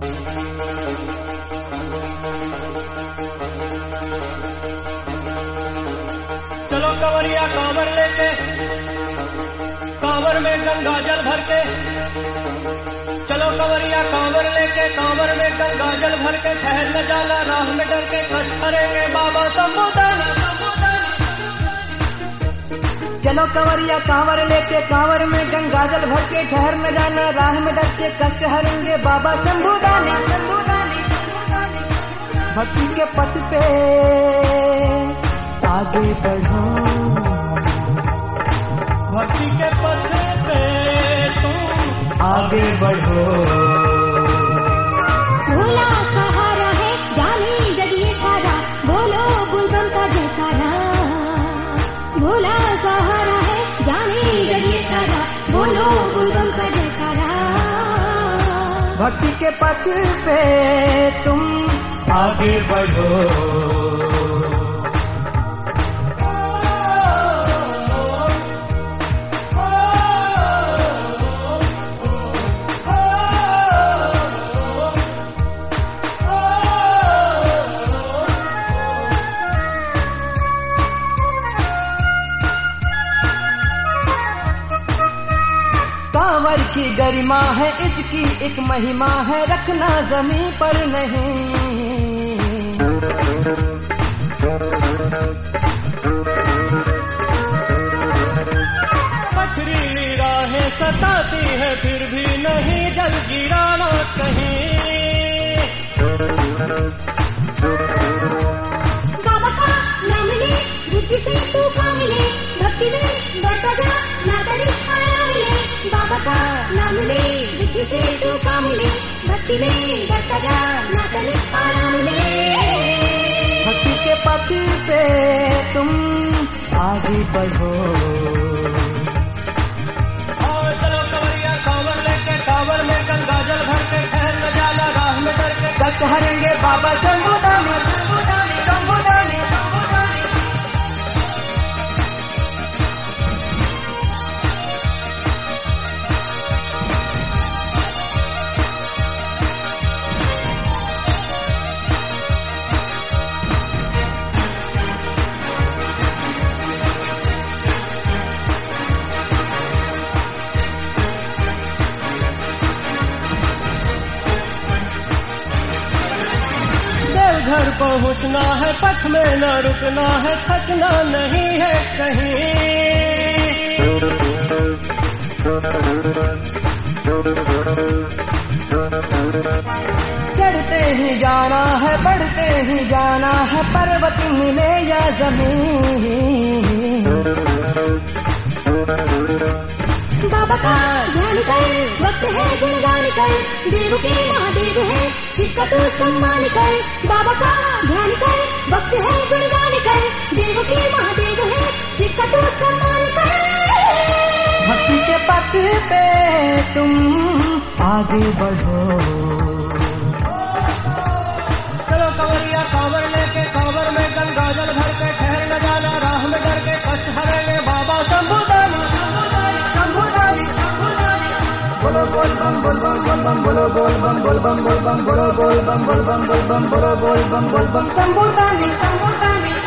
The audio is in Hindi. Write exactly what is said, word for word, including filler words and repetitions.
चलो कंवरिया कांवर लेके, कांवर में गंगा जल भर के, चलो कंवरिया कांवर लेके, कांवर में गंगा जल भर के, ठहर न जाना राह में डर के, कष्ट करेंगे बाबा शंभुदानी। चलो कंवरिया कांवर लेके, कांवर में गंगा जल भर के, ठहर न जाना राह में डर के, कष्ट हरेंगे बाबा शंभुदानी। भक्ति के पथ पे आगे बढ़ो, भक्ति के पथ पे तुम आगे बढ़ो। भोला सहारा है जाने जग ये सारा, बोलो बुलबम का जयकारा। भोला सहारा है जाने जग ये सारा, बोलो बुलबम का जयकारा। भक्ति के पथ पे तुम आगे बढ़ो। कांवर की गरिमा है, इसकी एक महिमा है, रखना जमीन पर नहीं। पथरीली राहें सताती है, फिर भी नहीं जल गिराना कहीं। बाबा का नाम ले, बुद्धि से तू काम ले, भक्ति में बढ़ता जा, ना तेरी आया मिले। बाबा का नाम ले, बुद्धि से तू काम ले, भक्ति में बढ़ता जा, ना तेरी आया मिले। भक्ति के पथ पे तुम आगे बढ़ो। और चलो कंवरिया कांवर लेके, कांवर में गंगा जल भर के, ठहर न जाना राह में डर के, कष्ट हरेंगे बाबा शंभुदानी। शंभुदानी घर पहुँचना है, पथ में न रुकना है, थकना नहीं है कहीं। चढ़ते ही जाना है, बढ़ते ही जाना है, पर्वत मिले या जमीन। बाबा का ध्यान कर, वक्त है गुणगान कर, देव के महादेव है, शिव का तू सम्मान कर। बाबा का ध्यान कर, वक्त है गुणगान कर, देव के महादेव है, शिव का तू सम्मान कर। भक्ति के पथ पे तुम आगे बढ़ो। चलो कंवरिया कांवर लेके, कांवर में गंगा जल भर के, ठहर न जाना राह में डर के, कष्ट हरेंगे बाबा शंभुदानी। बोलो बोल बम बोल बम बोल बम, बोलो बोल बम बोल बम बोल बम, बोलो बोल बम बोल बम बोल बम, बोलो बोल बम बोल बम शंभुदानी। शंभुदानी